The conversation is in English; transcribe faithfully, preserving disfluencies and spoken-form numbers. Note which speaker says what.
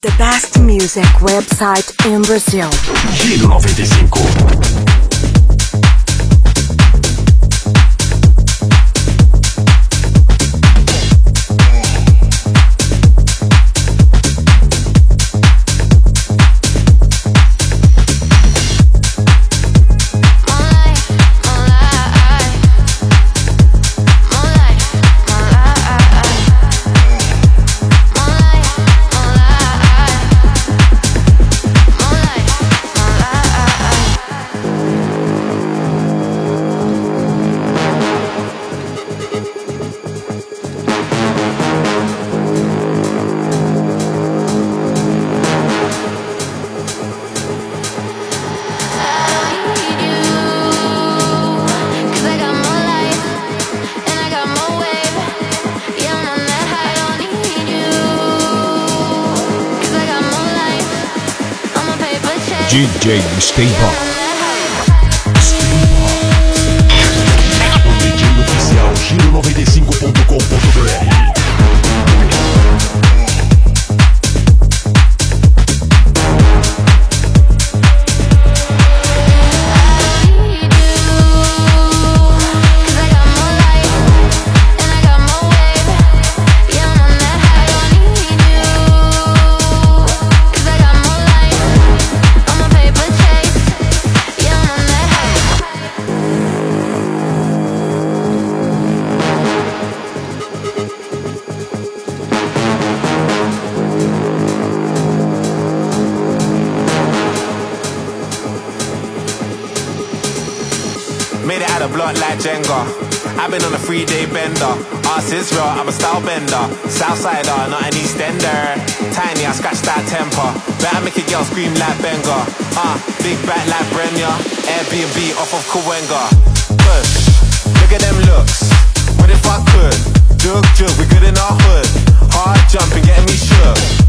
Speaker 1: The best music website in Brazil.
Speaker 2: Giro noventa e cinco.
Speaker 3: D J Steinbach.
Speaker 2: O D J oficial Giro noventa e cinco ponto com ponto B R.
Speaker 4: Made it out of block like Jenga. I've been on a three day bender. Arse is real, I'm a style bender. Southsider, not an Eastender. Tiny, I scratch that temper. Better make a girl scream like Benga. Uh, big back like Brenya. Airbnb off of Kawenga. Push, look at them looks. What if I could? Jug, jug, we good in our hood. Hard jumping, getting me shook.